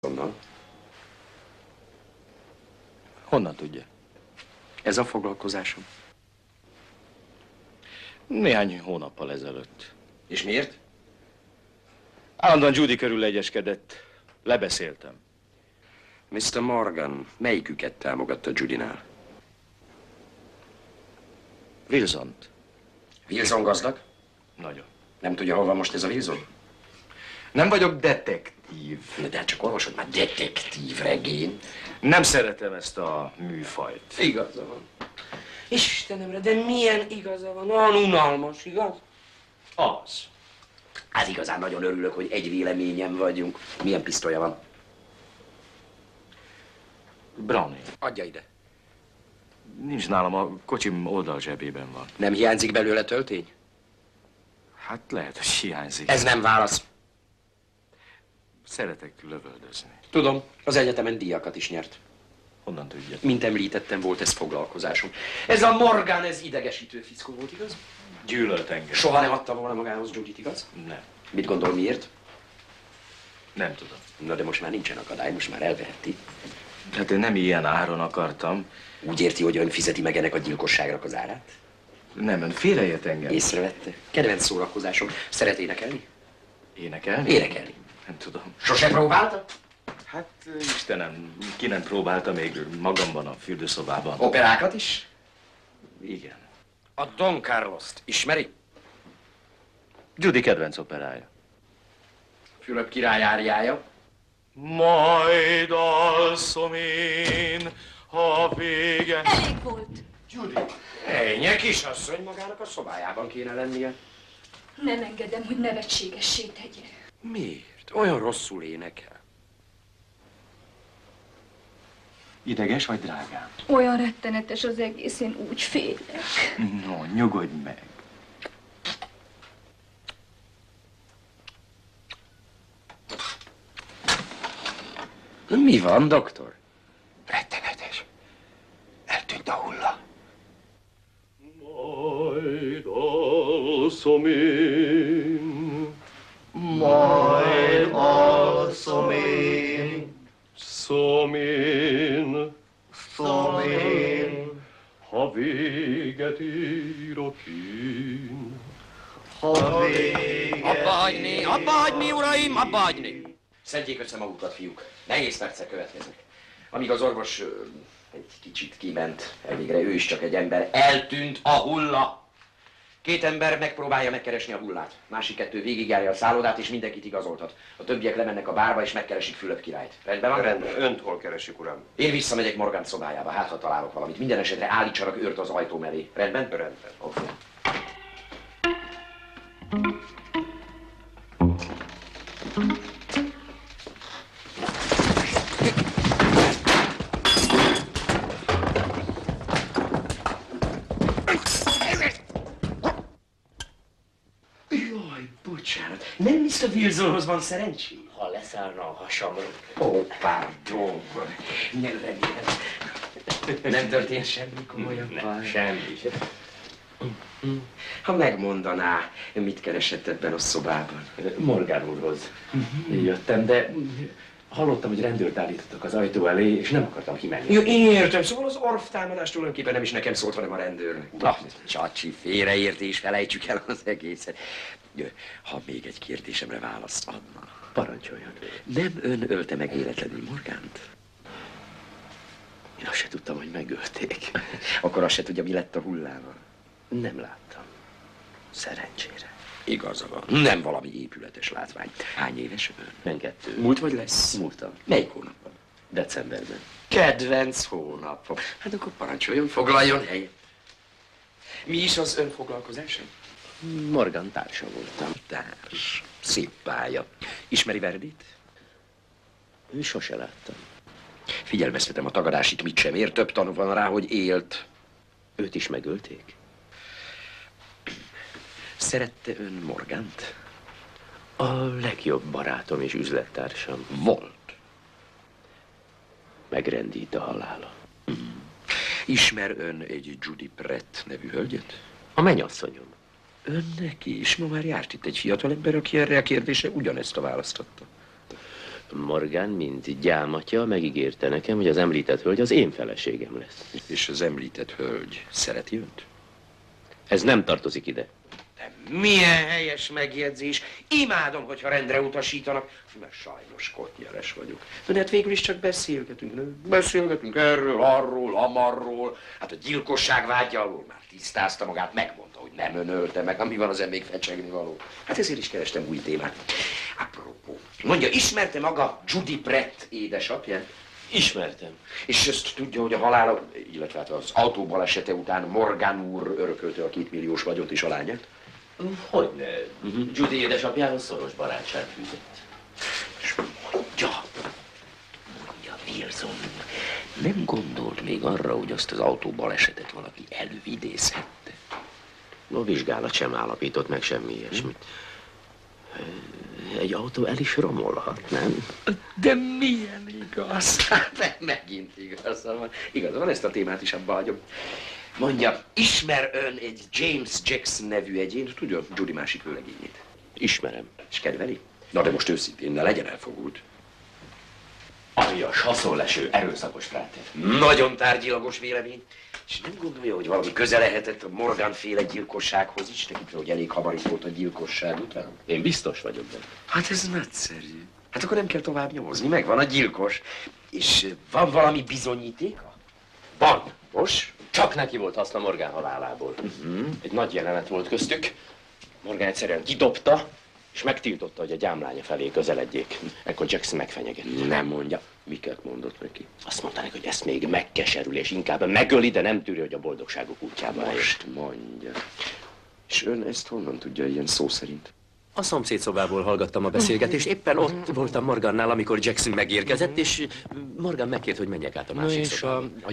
Honnan? Honnan tudja? Ez a foglalkozásom. Néhány hónappal ezelőtt. És miért? Állandóan Judy körül legyeskedett. Lebeszéltem. Mr. Morgan, melyiküket támogatta Judynál? Wilsont. Wilson gazdag? Nagyon. Nem tudja, hol van most ez a Wilson? Nem vagyok detektív. De hát csak olvasod már, detektív regény. Nem szeretem ezt a műfajt. Igaza van. Istenemre, de milyen igaza van? Olyan unalmas, igaz? Az. Hát igazán nagyon örülök, hogy egy véleményen vagyunk. Milyen pisztolya van? Browning. Adja ide. Nincs nálam, a kocsim oldal zsebében van. Nem hiányzik belőle töltény? Hát lehet, hogy hiányzik. Ez nem válasz. Szeretek lövöldözni. Tudom, az egyetemen díjakat is nyert. Honnan tudja? Mint említettem, volt ez foglalkozásom. Ez a Morgan, ez idegesítő fickó volt, igaz? Gyűlölt engem. Soha nem adta volna magához Judyt, igaz? Nem. Mit gondol, miért? Nem tudom. Na, de most már nincsen akadály, most már elveheti. Hát én nem ilyen áron akartam. Úgy érti, hogy ön fizeti meg ennek a gyilkosságnak az árát? Nem, ön félreért engem. Észrevette? Kedvenc szórakozásom. Szeret énekelni? Énekelni? Énekelni. Nem tudom. Sose próbálta? Hát, Istenem, ki nem próbálta még magamban a fürdőszobában. Operákat is? Igen. A Don Carlost ismeri? Judy kedvenc operája. Fülöp király áriája. Majd alszom én, ha vége... Elég volt. Judy. Ennyi kisasszony, magának a szobájában kéne lennie. Nem engedem, hogy nevetségessé tegye. Miért? Olyan rosszul énekel. Ideges vagy drágám? Olyan rettenetes az egész, én úgy félek. No, nyugodj meg. Mi van, doktor? Rettenetes. Eltűnt a hulla. Majd alszom én. Majd alszom én, Szomén, szomén, ha véget írok én. ha véget Abba hagyni, uraim, abba hagyni! Szedjék össze magukat, fiúk. Nehéz percek következnek. Amíg az orvos egy kicsit kiment, elvégre ő is csak egy ember, eltűnt a hulla. Két ember megpróbálja megkeresni a hullát. Másik kettő végigjárja a szállodát, és mindenkit igazoltat. A többiek lemennek a bárba, és megkeresik Fülöp királyt. Rendben van? Rendben. Önt hol keresik, uram? Én visszamegyek Morgan szobájába, hát ha találok valamit. Minden esetre állítsanak őrt az ajtó mellé. Rendben? Rendben. Oké. Jaj, bocsánat. Nem Mr. Wilsonhoz van szerencsé? Ha leszállna a hasamról. Ó, pardon. Nem remélem. Nem történt semmi komolyabb baj? Semmi. Ha megmondaná, mit keresett ebben a szobában? Morgan úrhoz jöttem, de hallottam, hogy rendőrt állítottak az ajtó elé, és nem akartam kimenni. Jó, én értem, szóval az orvtámadás tulajdonképpen nem is nekem szólt, hanem a rendőrnek. Na, csacsi, félreértés, felejtsük el az egészet. Ha még egy kérdésemre választ adna. Parancsoljon. Nem ön ölte meg életlenül Morgánt? Én azt se tudtam, hogy megölték. Akkor azt se tudja, mi lett a hullával. Nem láttam. Szerencsére. Igaza van. Nem valami épületes látvány. Hány éves ön? 42. Múlt vagy lesz? Múltam. Melyik hónapban? Decemberben. Kedvenc hónapom. Hát akkor parancsoljon, foglaljon helyet. Mi is az ön foglalkozása? Morgan társa voltam. Társ. Szép pálya. Ismeri Verdit? Ő sose láttam. Figyelmeztetem, a tagadás itt mit sem ér, több tanú van rá, hogy élt. Őt is megölték? Szerette ön Morgant? A legjobb barátom és üzlettársam. Volt. Megrendít a halála. Ismer ön egy Judy Brett nevű hölgyet? A mennyasszonyom. Önnek is ma már járt itt egy fiatalember, aki erre a kérdésre ugyanezt a választ adta. Morgan, mint gyámatja, megígérte nekem, hogy az említett hölgy az én feleségem lesz. És az említett hölgy szereti önt? Ez nem tartozik ide. De milyen helyes megjegyzés. Imádom, hogyha rendre utasítanak, mert sajnos kottnyeres vagyok. De hát végül is csak beszélgetünk, nő? Beszélgetünk erről, arról, amarról. Hát a gyilkosság vágya alól már tisztázta magát, megmondta, hogy nem önölte meg. Mi van az még fecsegni való? Hát ezért is kerestem új témát. Apropó, mondja, ismerte maga Judy Brett édesapját? Ismertem. És ezt tudja, hogy a halála, illetve hát az autóbalesete után Morgan úr örökölte a 2 milliós vagyont és a lányát? Hogyne. Judy édesapjához szoros barátság fűzött. És mondja, Wilson, nem gondolt még arra, hogy azt az autóbalesetet valaki előidézhette? A vizsgálat sem állapított meg semmi ilyesmit. Egy autó el is romolhat, nem? De milyen igaz? Hát megint igaza van. Igaza van, ezt a témát is abba hagyom. Mondja, ismer ön egy James Jackson nevű egyént? Tudja, Judy másik vőlegényét? Ismerem. És kedveli? Na de most őszintén, ne legyen elfogult. Aljas, haszonleső, erőszakos fráter. Nagyon tárgyilagos vélemény. És nem gondolja, hogy valami köze lehetett a Morgan-féle gyilkossághoz is, tekintve, hogy elég hamar itt volt a gyilkosság után? Én biztos vagyok benne. Hát ez nagyszerű. Hát akkor nem kell tovább nyomozni, megvan a gyilkos. És van valami bizonyítéka? Van. Most? Csak neki volt haszna Morgan halálából. Egy nagy jelenet volt köztük. Morgan egyszerűen kidobta, és megtiltotta, hogy a gyámlánya felé közeledjék. Ekkor Jackson megfenyegette. Nem mondja. Miket mondott neki? Azt mondta neki, hogy ezt még megkeserül, és inkább megöli, de nem tűri, hogy a boldogságuk útjába álljon. Most mondja. És ön ezt honnan tudja ilyen szó szerint? A szomszédszobából hallgattam a beszélgetést. Éppen ott voltam Morgannál, amikor Jackson megérkezett, és Morgan megkért, hogy menjek át a másik szobába.